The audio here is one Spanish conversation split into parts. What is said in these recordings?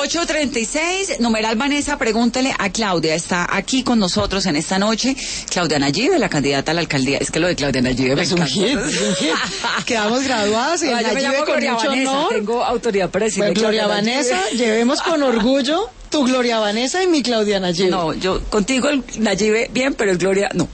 8:36, numeral Vanessa, pregúntele a Claudia, está aquí con nosotros en esta noche, Claudia Nayibe, la candidata a la alcaldía. Es que lo de Claudia Nayibe me encanta. Es un hit. Quedamos graduadas en Nayibe con mucho honor. Tengo autoridad para decirle Gloria Vanessa, llevemos con orgullo tu Gloria Vanessa y mi Claudia Nayibe. No, yo contigo el Nayibe bien, pero el Gloria no.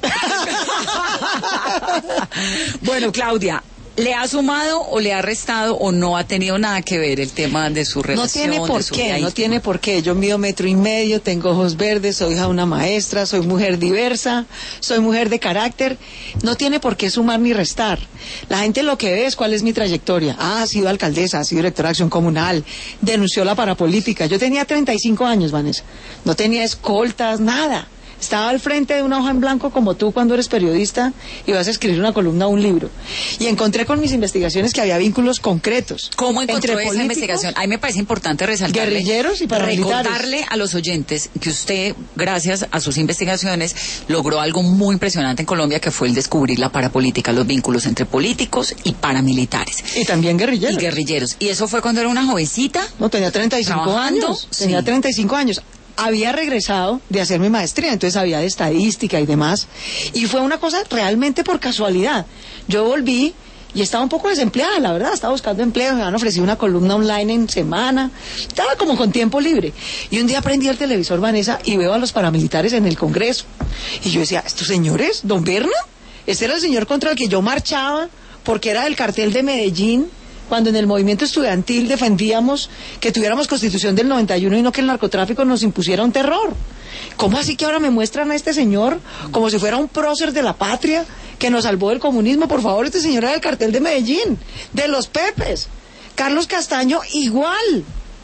Bueno, Claudia, ¿le ha sumado o le ha restado o no ha tenido nada que ver el tema de su relación? No tiene por qué. Yo mido 1.5 metros, tengo ojos verdes, soy hija de una maestra, soy mujer diversa, soy mujer de carácter. No tiene por qué sumar ni restar. La gente lo que ve es cuál es mi trayectoria. Ha sido alcaldesa, ha sido directora de acción comunal, denunció la parapolítica. Yo tenía 35 años, Vanessa. No tenía escoltas, nada. Estaba al frente de una hoja en blanco como tú cuando eres periodista y vas a escribir una columna o un libro. Y encontré con mis investigaciones que había vínculos concretos. ¿Cómo encontró esa investigación? A mí me parece importante resaltarle, guerrilleros y paramilitares. Recordarle a los oyentes que usted, gracias a sus investigaciones, logró algo muy impresionante en Colombia, que fue el descubrir la parapolítica, los vínculos entre políticos y paramilitares. Y también guerrilleros. Y guerrilleros. ¿Y eso fue cuando era una jovencita? No, tenía 35 años. Tenía 35 años. Había regresado de hacer mi maestría, entonces sabía de estadística y demás, y fue una cosa realmente por casualidad. Yo volví y estaba un poco desempleada, la verdad, estaba buscando empleo, me han ofrecido una columna online en semana, estaba como con tiempo libre, y un día prendí el televisor, Vanessa, y veo a los paramilitares en el Congreso, y yo decía, ¿estos señores? ¿Don Berna? Este era el señor contra el que yo marchaba, porque era del cartel de Medellín, cuando en el movimiento estudiantil defendíamos que tuviéramos Constitución del 91 y no que el narcotráfico nos impusiera un terror. ¿Cómo así que ahora me muestran a este señor como si fuera un prócer de la patria que nos salvó del comunismo? Por favor, este señor era del cartel de Medellín, de los Pepes. Carlos Castaño igual.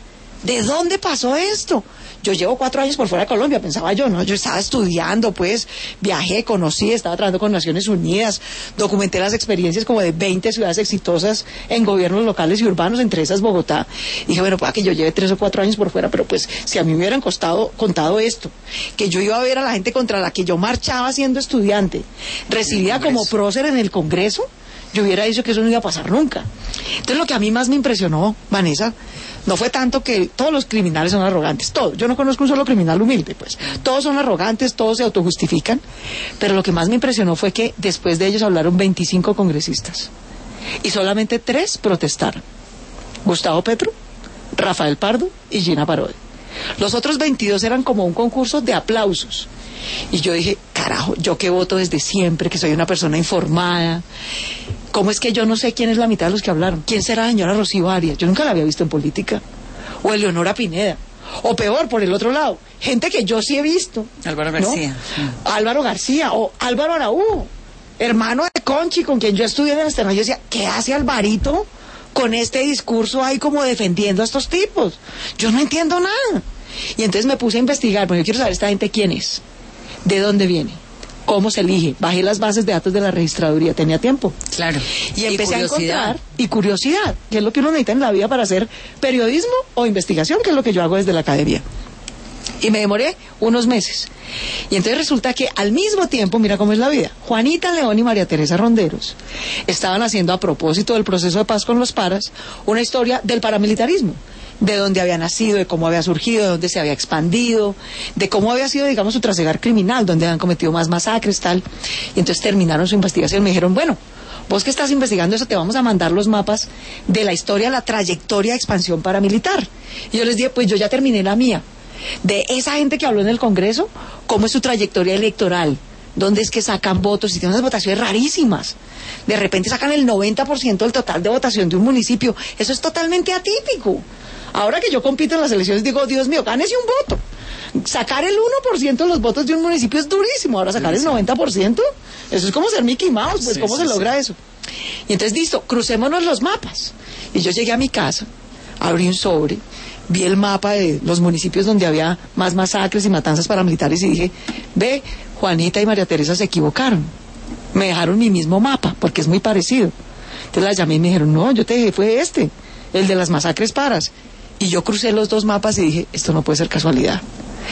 ¿De dónde pasó esto? Yo llevo 4 años por fuera de Colombia, pensaba yo, ¿no? Yo estaba estudiando, pues, viajé, conocí, estaba trabajando con Naciones Unidas, documenté las experiencias como de 20 ciudades exitosas en gobiernos locales y urbanos, entre esas Bogotá. Y dije, bueno, pueda que yo lleve 3 o 4 años por fuera, pero pues, si a mí me hubieran contado esto, que yo iba a ver a la gente contra la que yo marchaba siendo estudiante, recibida como prócer en el Congreso, yo hubiera dicho que eso no iba a pasar nunca. Entonces, lo que a mí más me impresionó, Vanessa, no fue tanto que todos los criminales son arrogantes, todos. Yo no conozco un solo criminal humilde, pues. Todos son arrogantes, todos se autojustifican. Pero lo que más me impresionó fue que después de ellos hablaron 25 congresistas. Y solamente 3 protestaron. Gustavo Petro, Rafael Pardo y Gina Parodi. Los otros 22 eran como un concurso de aplausos. Y yo dije, carajo, yo que voto desde siempre, que soy una persona informada. ¿Cómo es que yo no sé quién es la mitad de los que hablaron? ¿Quién será la señora Rocío Arias? Yo nunca la había visto en política. O Eleonora Pineda. O peor, por el otro lado, gente que yo sí he visto. Álvaro García. ¿No? Álvaro García o Álvaro Araújo, hermano de Conchi, con quien yo estudié en el externo. Yo decía, ¿qué hace Alvarito con este discurso ahí como defendiendo a estos tipos? Yo no entiendo nada. Y entonces me puse a investigar, porque yo quiero saber esta gente quién es, de dónde viene, cómo se elige. Bajé las bases de datos de la registraduría, tenía tiempo. Claro. Y empecé a encontrar, y curiosidad, que es lo que uno necesita en la vida para hacer periodismo o investigación, que es lo que yo hago desde la academia. Y me demoré unos meses. Y entonces resulta que al mismo tiempo, mira cómo es la vida, Juanita León y María Teresa Ronderos estaban haciendo, a propósito del proceso de paz con los paras, una historia del paramilitarismo, de dónde había nacido, de cómo había surgido, de dónde se había expandido, de cómo había sido, digamos, su trasegar criminal, donde habían cometido más masacres, tal. Y entonces terminaron su investigación y me dijeron, bueno, vos que estás investigando eso, te vamos a mandar los mapas de la historia, la trayectoria de expansión paramilitar. Y yo les dije, pues yo ya terminé la mía. De esa gente que habló en el Congreso, cómo es su trayectoria electoral, dónde es que sacan votos, y tienen unas votaciones rarísimas. De repente sacan el 90% del total de votación de un municipio. Eso es totalmente atípico. Ahora que yo compito en las elecciones digo, Dios mío, gánese un voto. Sacar el 1% de los votos de un municipio es durísimo. Ahora sacar el 90%, eso es como ser Mickey Mouse, pues ¿cómo se logra eso? Y entonces listo, crucémonos los mapas. Y yo llegué a mi casa, abrí un sobre, vi el mapa de los municipios donde había más masacres y matanzas paramilitares y dije, ve, Juanita y María Teresa se equivocaron. Me dejaron mi mismo mapa, porque es muy parecido. Entonces las llamé y me dijeron, no, yo te dejé, fue este, el de las masacres paras. Y yo crucé los 2 mapas y dije, esto no puede ser casualidad.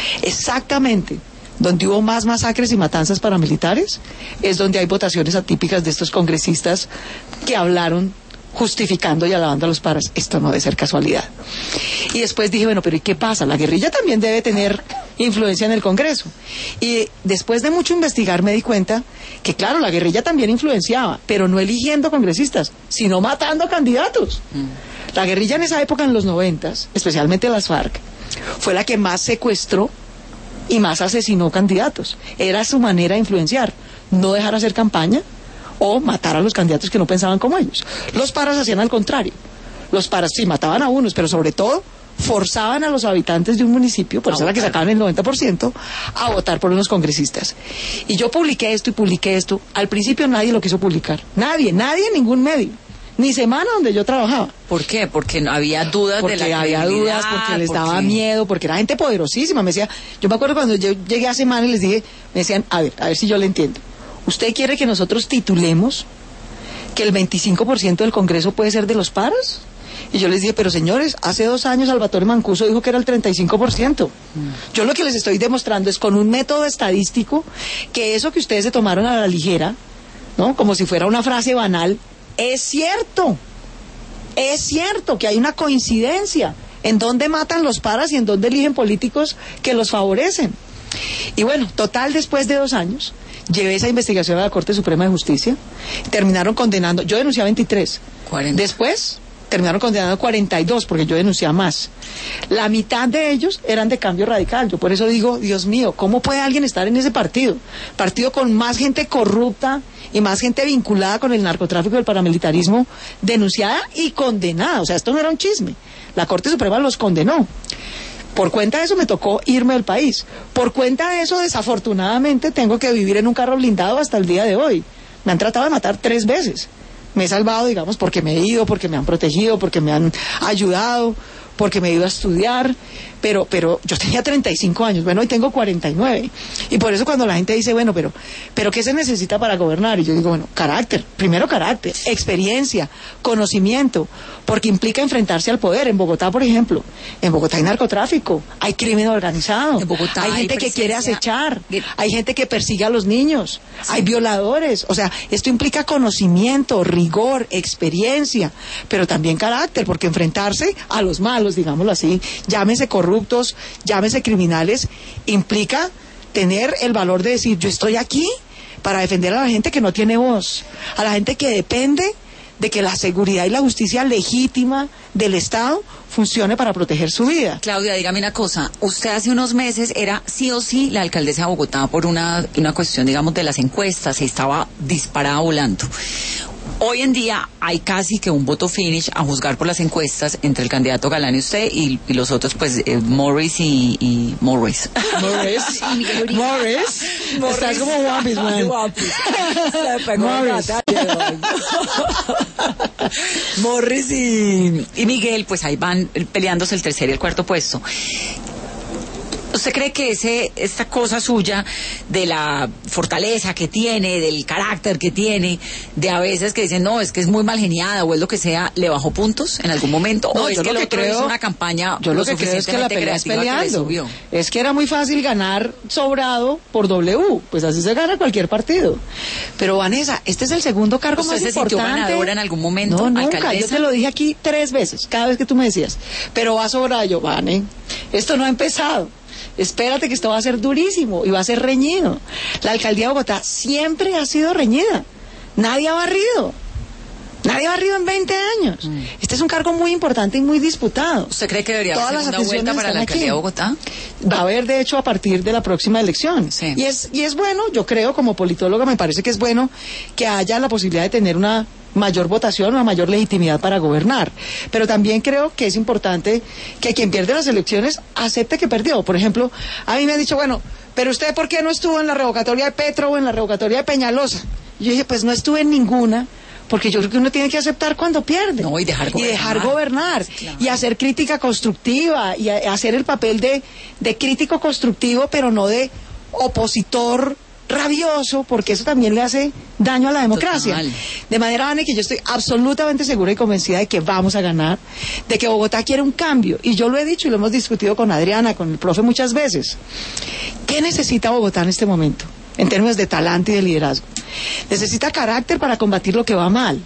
Exactamente donde hubo más masacres y matanzas paramilitares es donde hay votaciones atípicas de estos congresistas que hablaron justificando y alabando a los paras. Esto no debe ser casualidad. Y después dije, bueno, pero ¿y qué pasa? La guerrilla también debe tener influencia en el Congreso. Y después de mucho investigar me di cuenta que, claro, la guerrilla también influenciaba, pero no eligiendo congresistas, sino matando candidatos. La guerrilla en esa época, en los 90s, especialmente las FARC, fue la que más secuestró y más asesinó candidatos. Era su manera de influenciar, no dejar hacer campaña o matar a los candidatos que no pensaban como ellos. Los paras hacían al contrario. Los paras sí mataban a unos, pero sobre todo forzaban a los habitantes de un municipio, por eso era que sacaban el 90%, a votar por unos congresistas. Y yo publiqué esto y publiqué esto. Al principio nadie lo quiso publicar. Nadie, en ningún medio. Ni semana donde yo trabajaba. ¿Por qué? Porque no había dudas porque de la había dudas, porque les daba miedo, porque era gente poderosísima. Me decía, yo me acuerdo cuando yo llegué a semana y les dije, me decían, a ver si yo le entiendo. ¿Usted quiere que nosotros titulemos que el 25% del Congreso puede ser de los paras? Y yo les dije, pero señores, hace 2 años Salvatore Mancuso dijo que era el 35%. Yo lo que les estoy demostrando es con un método estadístico que eso que ustedes se tomaron a la ligera, ¿no? Como si fuera una frase banal, es cierto. Es cierto que hay una coincidencia en dónde matan los paras y en dónde eligen políticos que los favorecen. Y bueno, total, después de 2 años, llevé esa investigación a la Corte Suprema de Justicia, terminaron condenando, yo denuncié a 23, 40. Después terminaron condenando a 42 porque yo denuncié a más. La mitad de ellos eran de Cambio Radical. Yo por eso digo, Dios mío, ¿cómo puede alguien estar en ese partido? Partido con más gente corrupta y más gente vinculada con el narcotráfico y el paramilitarismo, denunciada y condenada. O sea, esto no era un chisme. La Corte Suprema los condenó. Por cuenta de eso me tocó irme del país. Por cuenta de eso, desafortunadamente, tengo que vivir en un carro blindado hasta el día de hoy. Me han tratado de matar 3 veces. Me he salvado, digamos, porque me he ido, porque me han protegido, porque me han ayudado, porque me he ido a estudiar, pero yo tenía 35 años, bueno, hoy tengo 49, y por eso cuando la gente dice, bueno, pero ¿qué se necesita para gobernar? Y yo digo, bueno, carácter, primero carácter, experiencia, conocimiento, porque implica enfrentarse al poder. En Bogotá, por ejemplo, en Bogotá hay narcotráfico, hay crimen organizado, en Bogotá hay gente que quiere acechar, hay gente que persigue a los niños, sí, hay violadores, o sea, esto implica conocimiento, rigor, experiencia, pero también carácter, porque enfrentarse a los malos, digámoslo así, llámese corruptos, llámese criminales, implica tener el valor de decir, yo estoy aquí para defender a la gente que no tiene voz, a la gente que depende de que la seguridad y la justicia legítima del Estado funcione para proteger su vida. Claudia, dígame una cosa, usted hace unos meses era sí o sí la alcaldesa de Bogotá por una cuestión, digamos, de las encuestas, y estaba disparada volando. Hoy en día hay casi que un voto finish, a juzgar por las encuestas, entre el candidato Galán y usted, y los otros, pues, Morris y Morris. Morris. Estás como guapis, man. Morris y Miguel, pues ahí van peleándose el tercer y el cuarto puesto. ¿Usted cree que esta cosa suya de la fortaleza que tiene, del carácter que tiene, de a veces que dicen, no, es que es muy mal geniada o es lo que sea, le bajó puntos en algún momento? No, ¿O es que lo otro hizo una campaña yo lo que creo es que la pelea es peleando? Es que era muy fácil ganar sobrado por W, pues así se gana cualquier partido. Pero Vanessa, este es el segundo cargo más importante. ¿Usted se sintió ganadora en algún momento, No, nunca, alcaldesa? yo te lo dije aquí 3 veces, cada vez que tú me decías, pero va sobrado. Yo, Vane, esto no ha empezado. Espérate que esto va a ser durísimo y va a ser reñido. La alcaldía de Bogotá siempre ha sido reñida. Nadie ha barrido. Nadie ha barrido en 20 años. Este es un cargo muy importante y muy disputado. ¿Usted cree que debería haber segunda vuelta para la alcaldía de Bogotá? Va a haber, de hecho, a partir de la próxima elección. Sí. Y es bueno, yo creo, como politóloga, me parece que es bueno que haya la posibilidad de tener una mayor votación, una mayor legitimidad para gobernar. Pero también creo que es importante que quien pierde las elecciones acepte que perdió. Por ejemplo, a mí me han dicho, bueno, pero usted ¿por qué no estuvo en la revocatoria de Petro o en la revocatoria de Peñalosa? Y yo dije, pues no estuve en ninguna, porque yo creo que uno tiene que aceptar cuando pierde. No, y dejar gobernar. Claro. Y hacer crítica constructiva, y hacer el papel de crítico constructivo, pero no de opositor rabioso, porque eso también le hace daño a la democracia. Total. De manera, Vane, que yo estoy absolutamente segura y convencida de que vamos a ganar, de que Bogotá quiere un cambio, y yo lo he dicho y lo hemos discutido con Adriana, con el profe muchas veces. ¿Qué necesita Bogotá en este momento, en términos de talante y de liderazgo? Necesita carácter para combatir lo que va mal,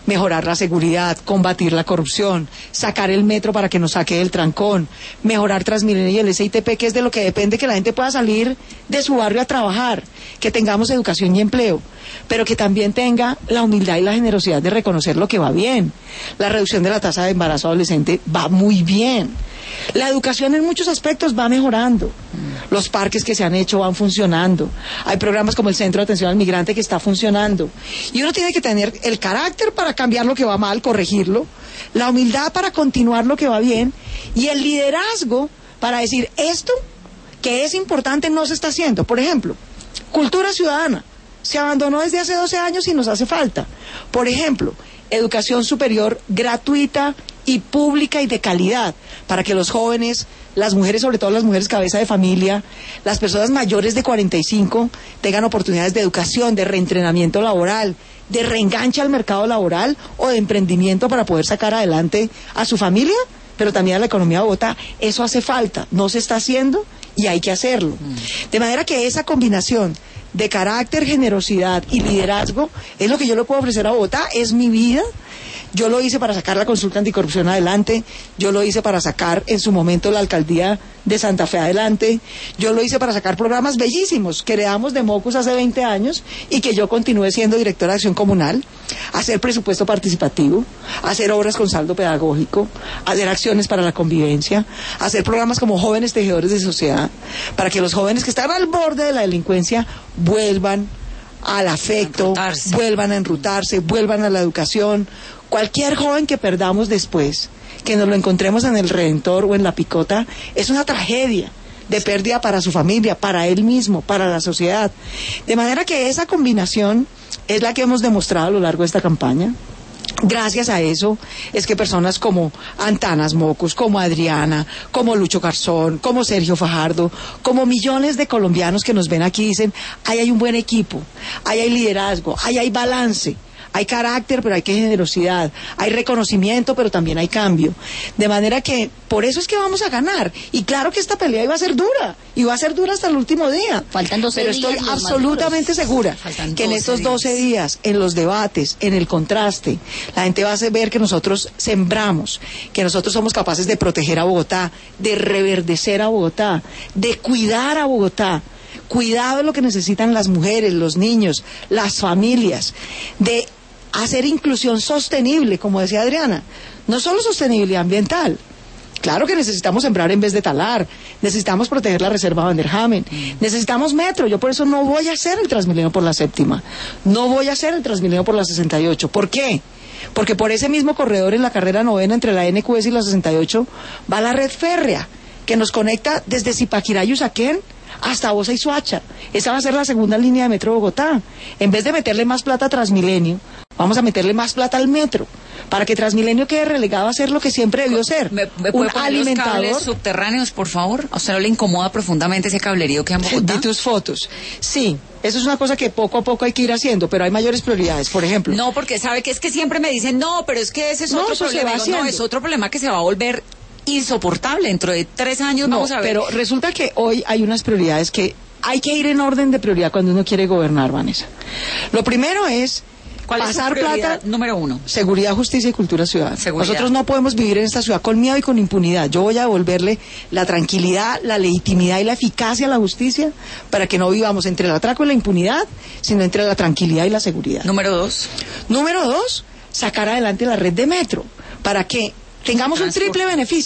mejorar la seguridad, combatir la corrupción, sacar el metro para que nos saque del trancón, mejorar Transmilenio y el SITP, que es de lo que depende que la gente pueda salir de su barrio a trabajar, que tengamos educación y empleo, pero que también tenga la humildad y la generosidad de reconocer lo que va bien. La reducción de la tasa de embarazo adolescente va muy bien. La educación en muchos aspectos va mejorando. Los parques que se han hecho van funcionando. Hay programas como el Centro de Atención al Migrante que está funcionando. Y uno tiene que tener el carácter para cambiar lo que va mal, corregirlo, la humildad para continuar lo que va bien y el liderazgo para decir esto que es importante no se está haciendo. Por ejemplo, cultura ciudadana. Se abandonó desde hace 12 años y nos hace falta. Por ejemplo, educación superior gratuita y pública y de calidad, para que los jóvenes, las mujeres, sobre todo las mujeres cabeza de familia, las personas mayores de 45, tengan oportunidades de educación, de reentrenamiento laboral, de reenganche al mercado laboral o de emprendimiento para poder sacar adelante a su familia, pero también a la economía de Bogotá. Eso hace falta, no se está haciendo y hay que hacerlo. De manera que esa combinación de carácter, generosidad y liderazgo es lo que yo le puedo ofrecer a Bogotá, es mi vida. Yo lo hice para sacar la consulta anticorrupción adelante, yo lo hice para sacar en su momento la alcaldía de Santa Fe adelante, yo lo hice para sacar programas bellísimos que heredamos de Mocus hace 20 años y que yo continué siendo directora de acción comunal, hacer presupuesto participativo, hacer obras con saldo pedagógico, hacer acciones para la convivencia, hacer programas como Jóvenes Tejedores de Sociedad, para que los jóvenes que están al borde de la delincuencia vuelvan al afecto, vuelvan a enrutarse, vuelvan a la educación. Cualquier joven que perdamos después, que nos lo encontremos en el Redentor o en la Picota, es una tragedia de pérdida para su familia, para él mismo, para la sociedad. De manera que esa combinación es la que hemos demostrado a lo largo de esta campaña. Gracias a eso es que personas como Antanas Mocus, como Adriana, como Lucho Garzón, como Sergio Fajardo, como millones de colombianos que nos ven aquí dicen, ahí hay un buen equipo, ahí hay liderazgo, ahí hay balance. Hay carácter, pero hay que generosidad. Hay reconocimiento, pero también hay cambio. De manera que, por eso es que vamos a ganar. Y claro que esta pelea iba a ser dura. Y va a ser dura hasta el último día. Faltan 12 días. Pero estoy absolutamente segura que en estos 12 días, en los debates, en el contraste, la gente va a ver que nosotros sembramos, que nosotros somos capaces de proteger a Bogotá, de reverdecer a Bogotá, de cuidar a Bogotá. Cuidado de lo que necesitan las mujeres, los niños, las familias, de hacer inclusión sostenible, como decía Adriana, no solo sostenibilidad ambiental. Claro que necesitamos sembrar en vez de talar, necesitamos proteger la reserva Van der Hamen, necesitamos metro. Yo por eso no voy a hacer el Transmilenio por la séptima, no voy a hacer el Transmilenio por la 68. ¿Por qué? Porque por ese mismo corredor en la carrera novena entre la NQS y la 68 va la red férrea que nos conecta desde Zipaquirá y Usaquén hasta Bosa y Soacha. Esa va a ser la segunda línea de metro de Bogotá. En vez de meterle más plata a Transmilenio, vamos a meterle más plata al metro, para que Transmilenio quede relegado a ser lo que siempre debió ser. ¿Me puede poner los cables subterráneos, por favor? ¿A usted no le incomoda profundamente ese cablerío que hay en Bogotá? Vi tus fotos. Sí, eso es una cosa que poco a poco hay que ir haciendo, pero hay mayores prioridades, por ejemplo. No, porque sabe que es que siempre me dicen, no, pero es que ese es otro problema. No, es otro problema que se va a volver insoportable. Dentro de 3 años vamos a ver. Pero resulta que hoy hay unas prioridades que hay que ir en orden de prioridad cuando uno quiere gobernar, Vanessa. Lo primero es pasar plata. Número 1. Seguridad, justicia y cultura ciudadana. Seguridad. Nosotros no podemos vivir en esta ciudad con miedo y con impunidad. Yo voy a devolverle la tranquilidad, la legitimidad y la eficacia a la justicia para que no vivamos entre el atraco y la impunidad, sino entre la tranquilidad y la seguridad. Número 2. Número 2, sacar adelante la red de metro para que tengamos un triple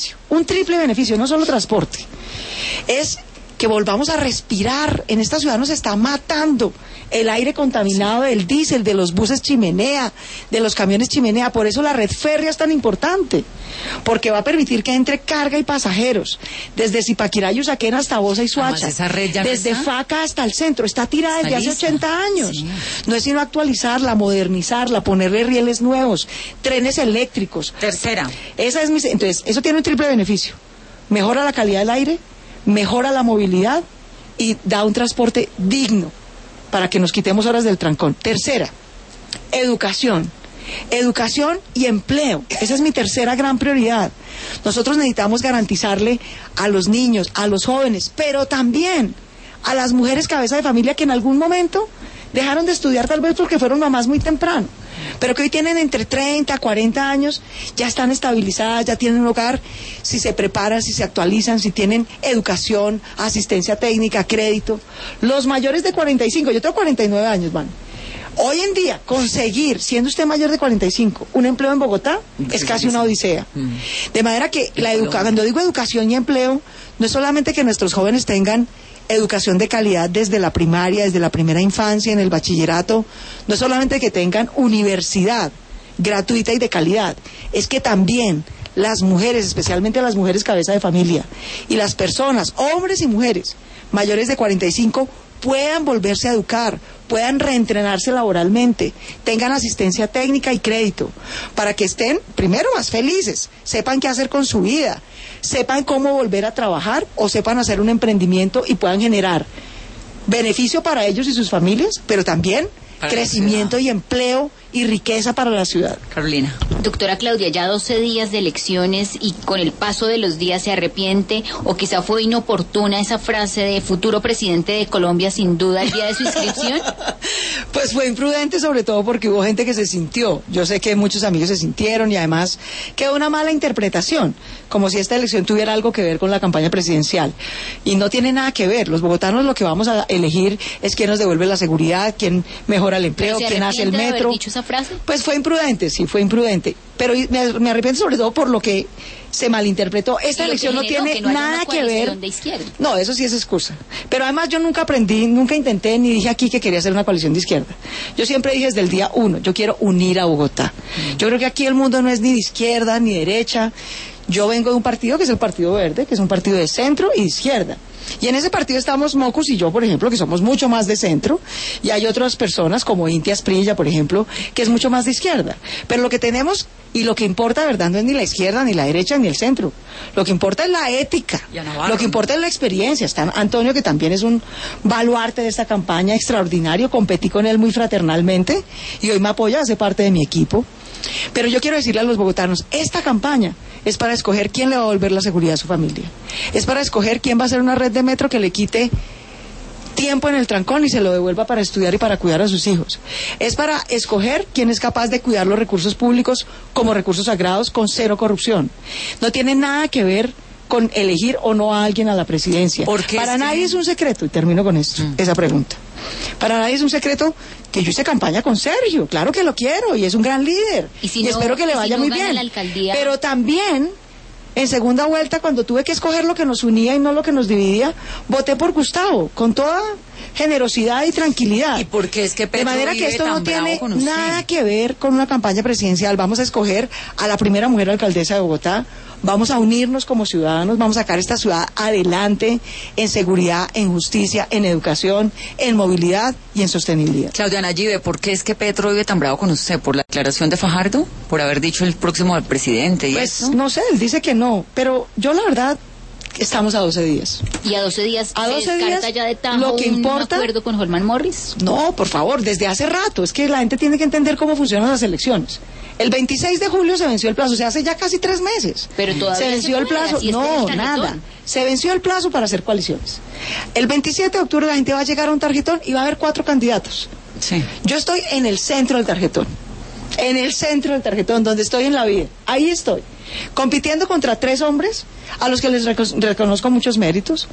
beneficio, no solo transporte. Es que volvamos a respirar. En esta ciudad nos está matando el aire contaminado del diésel, de los buses chimenea, de los camiones chimenea. Por eso la red férrea es tan importante, porque va a permitir que entre carga y pasajeros, desde Zipaquirá y Usaquén hasta Bosa y Soacha, desde Faca hasta el centro. Está tirada desde hace 80 años. Sí. No es sino actualizarla, modernizarla, ponerle rieles nuevos, trenes eléctricos. Tercera. Entonces, eso tiene un triple beneficio. Mejora la calidad del aire, mejora la movilidad y da un transporte digno para que nos quitemos horas del trancón. Tercera, educación. Educación y empleo. Esa es mi tercera gran prioridad. Nosotros necesitamos garantizarle a los niños, a los jóvenes, pero también a las mujeres cabeza de familia que en algún momento dejaron de estudiar tal vez porque fueron mamás muy temprano. pero que hoy tienen entre 30, 40 años, ya están estabilizadas, ya tienen un hogar, si se preparan, si se actualizan, si tienen educación, asistencia técnica, crédito. Los mayores de 45, yo tengo 49 años, man. Hoy en día, conseguir, siendo usted mayor de 45, un empleo en Bogotá es casi una odisea. De manera que cuando digo educación y empleo, no es solamente que nuestros jóvenes tengan educación de calidad desde la primaria, desde la primera infancia, en el bachillerato, no es solamente que tengan universidad gratuita y de calidad, es que también las mujeres, especialmente las mujeres cabeza de familia, y las personas, hombres y mujeres, mayores de 45, puedan volverse a educar, puedan reentrenarse laboralmente, tengan asistencia técnica y crédito, para que estén, primero, más felices, sepan qué hacer con su vida, sepan cómo volver a trabajar o sepan hacer un emprendimiento y puedan generar beneficio para ellos y sus familias, pero también para crecimiento y empleo y riqueza para la ciudad. Carolina. Doctora Claudia, ya 12 días de elecciones y con el paso de los días se arrepiente o quizá fue inoportuna esa frase de futuro presidente de Colombia sin duda el día de su inscripción. Pues fue imprudente, sobre todo porque hubo gente que se sintió. Yo sé que muchos amigos se sintieron y además quedó una mala interpretación, como si esta elección tuviera algo que ver con la campaña presidencial. Y no tiene nada que ver. Los bogotanos lo que vamos a elegir es quién nos devuelve la seguridad, quién mejora el empleo, quién hace el metro. ¿Haber dicho esa frase? Pues fue imprudente, sí, fue imprudente. Pero me arrepiento sobre todo por lo que se malinterpretó. Esta elección no tiene nada que ver. No, eso sí es excusa. Pero además yo nunca aprendí, nunca intenté ni dije aquí que quería hacer una coalición de izquierda. Yo siempre dije desde el día 1, yo quiero unir a Bogotá. Yo creo que aquí el mundo no es ni de izquierda ni de derecha. Yo vengo de un partido que es el Partido Verde, que es un partido de centro y de izquierda. Y en ese partido estamos Mocus y yo, por ejemplo, que somos mucho más de centro, y hay otras personas como Inti Asprilla, por ejemplo, que es mucho más de izquierda. Pero lo que tenemos y lo que importa, ¿verdad? No es ni la izquierda, ni la derecha, ni el centro. Lo que importa es la ética, lo que importa es la experiencia. Está Antonio, que también es un baluarte de esta campaña, extraordinario, competí con él muy fraternalmente y hoy me apoya, hace parte de mi equipo. Pero yo quiero decirle a los bogotanos, esta campaña es para escoger quién le va a devolver la seguridad a su familia. Es para escoger quién va a hacer una red de metro que le quite tiempo en el trancón y se lo devuelva para estudiar y para cuidar a sus hijos. Es para escoger quién es capaz de cuidar los recursos públicos como recursos sagrados con cero corrupción. No tiene nada que ver con elegir o no a alguien a la presidencia. Para nadie es un secreto, y termino con esto, esa pregunta. Para nadie es un secreto que yo hice campaña con Sergio, claro que lo quiero y es un gran líder y espero que le vaya muy bien. Pero también en segunda vuelta, cuando tuve que escoger lo que nos unía y no lo que nos dividía, voté por Gustavo con toda generosidad y tranquilidad. ¿Y por qué es que Petro de manera que esto no tiene con nada que ver con una campaña presidencial? Vamos a escoger a la primera mujer alcaldesa de Bogotá. Vamos a unirnos como ciudadanos, vamos a sacar esta ciudad adelante en seguridad, en justicia, en educación, en movilidad y en sostenibilidad. Claudia Nayibe, ¿por qué es que Petro vive tan bravo con usted? ¿Por la declaración de Fajardo? ¿Por haber dicho el próximo al presidente? ¿Y pues eso? No sé, él dice que no, pero yo la verdad estamos a 12 días. ¿Y a 12 días a 12 se descarta días, ya de tajo lo que importa, un acuerdo con Holman Morris? No, por favor, desde hace rato. Es que la gente tiene que entender cómo funcionan las elecciones. El 26 de julio se venció el plazo, o sea, hace ya casi 3 meses. Pero todavía se venció el plazo, no, nada. Se venció el plazo para hacer coaliciones. El 27 de octubre la gente va a llegar a un tarjetón y va a haber 4 candidatos. Sí. Yo estoy en el centro del tarjetón. En el centro del tarjetón, donde estoy en la vida. Ahí estoy. Compitiendo contra 3 hombres a los que les reconozco muchos méritos.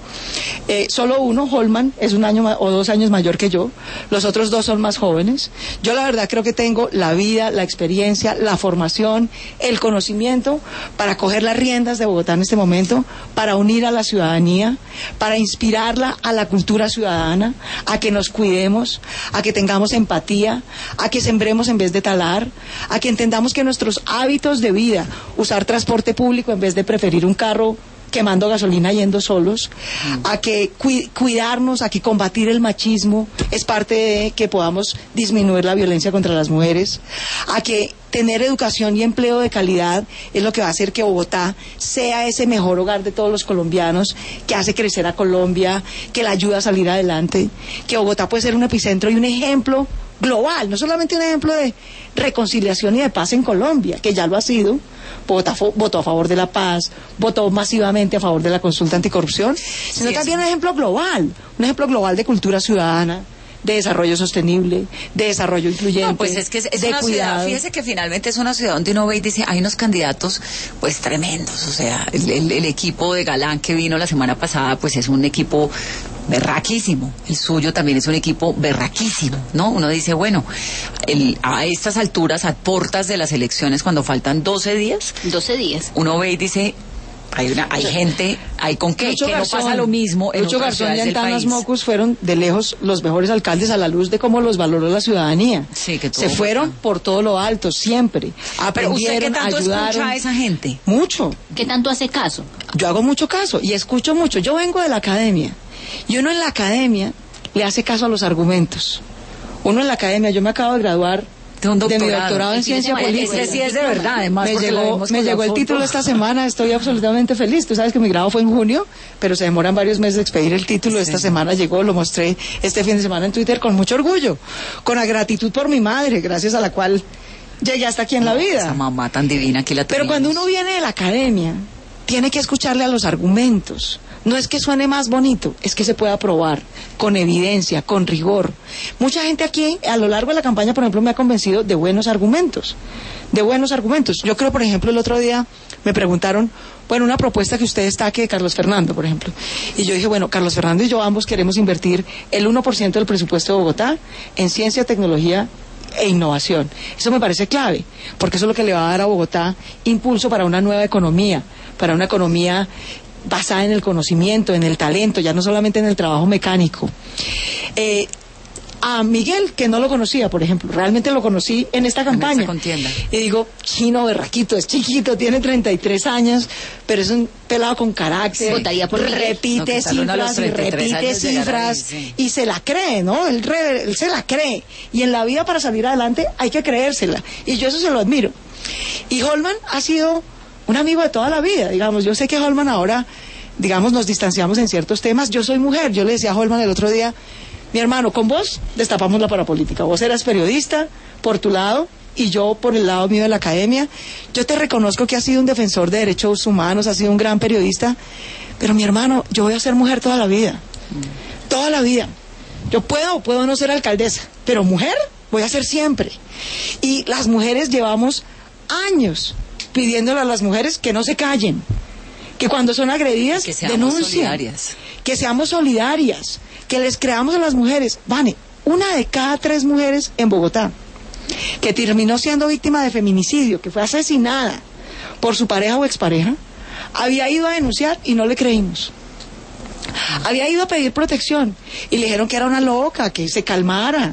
Solo uno, Holman, es 1 año o 2 años mayor que yo. Los otros 2 son más jóvenes. Yo la verdad creo que tengo la vida, la experiencia, la formación, el conocimiento para coger las riendas de Bogotá en este momento, para unir a la ciudadanía, para inspirarla a la cultura ciudadana, a que nos cuidemos, a que tengamos empatía, a que sembremos en vez de talar, a que entendamos que nuestros hábitos de vida, usar transporte público en vez de preferir un carro quemando gasolina yendo solos, a que cuidarnos, a que combatir el machismo es parte de que podamos disminuir la violencia contra las mujeres, a que tener educación y empleo de calidad es lo que va a hacer que Bogotá sea ese mejor hogar de todos los colombianos, que hace crecer a Colombia, que la ayuda a salir adelante, que Bogotá puede ser un epicentro y un ejemplo global, no solamente un ejemplo de reconciliación y de paz en Colombia, que ya lo ha sido. Bogotá votó a favor de la paz, votó masivamente a favor de la consulta anticorrupción, sino también un ejemplo global de cultura ciudadana, de desarrollo sostenible, de desarrollo incluyente, no, pues es que es de una cuidado. ciudad, fíjese que finalmente es una ciudad donde uno ve y dice, hay unos candidatos pues tremendos, o sea, el equipo de Galán que vino la semana pasada pues es un equipo berraquísimo, el suyo también es un equipo berraquísimo, ¿no? Uno dice, bueno, a estas alturas, a portas de las elecciones, cuando faltan 12 días, uno ve y dice, hay gente, hay con qué, que no pasa lo mismo en Lucho otras Garzón y ciudades del Antanas país. Mocus fueron de lejos los mejores alcaldes a la luz de cómo los valoró la ciudadanía. Sí, que se fueron por todo lo alto, siempre. Pero usted, ¿qué tanto ayudaron. escucha a esa gente? Mucho. ¿Qué tanto hace caso? Yo hago mucho caso y escucho mucho. Yo vengo de la academia y uno en la academia le hace caso a los argumentos. Uno en la academia, yo me acabo de graduar de mi doctorado en ciencia política. Ese sí es de verdad, además. Me llegó el título esta semana, estoy absolutamente feliz. Tú sabes que mi grado fue en junio, pero se demoran varios meses de expedir el título. Esta semana llegó, lo mostré este fin de semana en Twitter con mucho orgullo, con la gratitud por mi madre, gracias a la cual llegué hasta aquí en la vida. Esa mamá tan divina que la tenemos. Pero cuando uno viene de la academia, tiene que escucharle a los argumentos. No es que suene más bonito, es que se pueda probar con evidencia, con rigor. Mucha gente aquí, a lo largo de la campaña, por ejemplo, me ha convencido de buenos argumentos. Yo creo, por ejemplo, el otro día me preguntaron, bueno, una propuesta que usted destaque de Carlos Fernando, por ejemplo. Y yo dije, bueno, Carlos Fernando y yo ambos queremos invertir el 1% del presupuesto de Bogotá en ciencia, tecnología e innovación. Eso me parece clave, porque eso es lo que le va a dar a Bogotá impulso para una nueva economía, para una economía basada en el conocimiento, en el talento, ya no solamente en el trabajo mecánico. A Miguel, que no lo conocía, por ejemplo, realmente lo conocí en esta campaña. Y digo, chino berraquito, es chiquito, tiene 33 años, pero es un pelado con carácter. Votaría por repite cifras y repite cifras y se la cree, ¿no? Él se la cree. Y en la vida, para salir adelante, hay que creérsela. Y yo eso se lo admiro. Y Holman ha sido un amigo de toda la vida, digamos. Yo sé que Holman ahora, digamos, nos distanciamos en ciertos temas. Yo soy mujer, yo le decía a Holman el otro día, mi hermano, con vos destapamos la parapolítica. Vos eras periodista por tu lado y yo por el lado mío de la academia. Yo te reconozco que has sido un defensor de derechos humanos, has sido un gran periodista, pero mi hermano, yo voy a ser mujer toda la vida. Toda la vida. Yo puedo no ser alcaldesa, pero mujer voy a ser siempre. Y las mujeres llevamos años pidiéndole a las mujeres que no se callen, que cuando son agredidas denuncien, que seamos solidarias, que les creamos a las mujeres. Vane, 1 de cada 3 mujeres en Bogotá que terminó siendo víctima de feminicidio, que fue asesinada por su pareja o expareja, había ido a denunciar y no le creímos. Había ido a pedir protección y le dijeron que era una loca, que se calmara,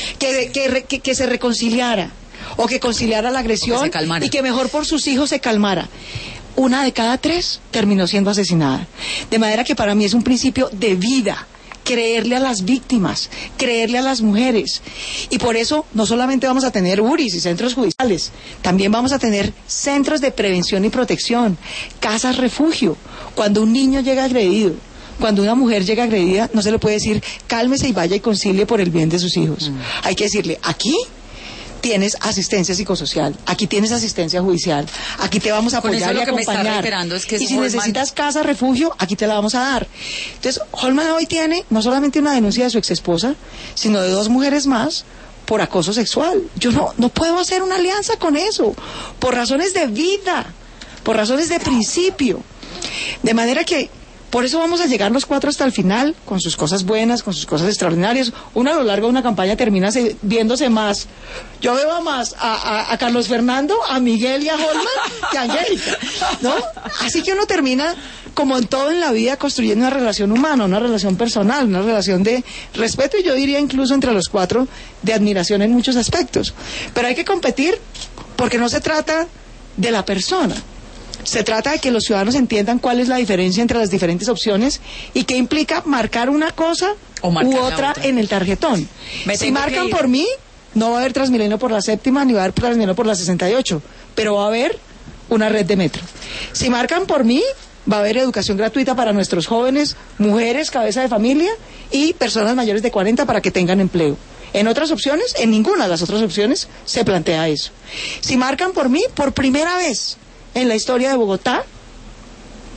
que se reconciliara, o que conciliara la agresión y que mejor por sus hijos se calmara. 1 de cada 3 terminó siendo asesinada. De manera que para mí es un principio de vida, creerle a las víctimas, creerle a las mujeres. Y por eso no solamente vamos a tener URIs y centros judiciales, también vamos a tener centros de prevención y protección, casas refugio. Cuando un niño llega agredido, cuando una mujer llega agredida, no se le puede decir cálmese y vaya y concilie por el bien de sus hijos. Hay que decirle, aquí tienes asistencia psicosocial, aquí tienes asistencia judicial, aquí te vamos a apoyar y acompañar. Y si necesitas casa, refugio, aquí te la vamos a dar. Entonces, Holman hoy tiene no solamente una denuncia de su exesposa, sino de 2 mujeres más por acoso sexual. Yo no puedo hacer una alianza con eso, por razones de vida, por razones de principio. De manera que por eso vamos a llegar los 4 hasta el final, con sus cosas buenas, con sus cosas extraordinarias. Uno a lo largo de una campaña termina viéndose más. Yo veo más a Carlos Fernando, a Miguel y a Holman que a Angélica, ¿no? Así que uno termina, como en todo en la vida, construyendo una relación humana, una relación personal, una relación de respeto y yo diría incluso entre los 4 de admiración en muchos aspectos. Pero hay que competir porque no se trata de la persona. Se trata de que los ciudadanos entiendan cuál es la diferencia entre las diferentes opciones y qué implica marcar una cosa u otra en el tarjetón. Si marcan por mí, no va a haber Transmilenio por la 7ª ni va a haber Transmilenio por la 68, pero va a haber una red de metro. Si marcan por mí, va a haber educación gratuita para nuestros jóvenes, mujeres, cabeza de familia y personas mayores de 40 para que tengan empleo. En otras opciones, en ninguna de las otras opciones se plantea eso. Si marcan por mí, por primera vez en la historia de Bogotá,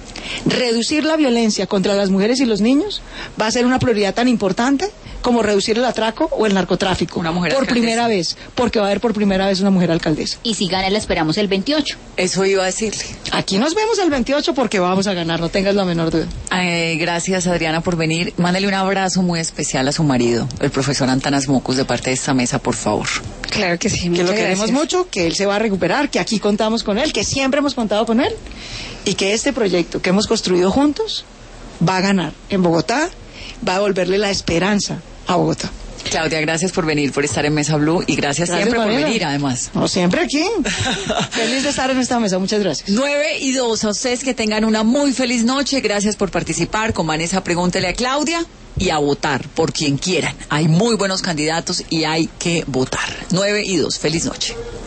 reducir la violencia contra las mujeres y los niños va a ser una prioridad tan importante como reducir el atraco o el narcotráfico. Una mujer por alcaldesa. Primera vez, porque va a haber por primera vez una mujer alcaldesa. Y si gana, la esperamos el 28. Eso iba a decirle. Aquí nos vemos el 28 porque vamos a ganar, no tengas la menor duda. Gracias, Adriana, por venir. Mándale un abrazo muy especial a su marido, el profesor Antanas Mocus, de parte de esta mesa, por favor. Claro que sí, Que lo muchas queremos gracias. mucho, que él se va a recuperar, que aquí contamos con él, que siempre hemos contado con él, y que este proyecto que hemos construido juntos va a ganar en Bogotá, va a devolverle la esperanza a Bogotá. Claudia, gracias por venir, por estar en Mesa Blue, y gracias siempre por Mariela. venir, además. No, siempre aquí. Feliz de estar en esta mesa, muchas gracias. 9:02, a ustedes que tengan una muy feliz noche, gracias por participar con Vanessa Pregúntele a Claudia, y a votar por quien quieran. Hay muy buenos candidatos y hay que votar. 9:02, feliz noche.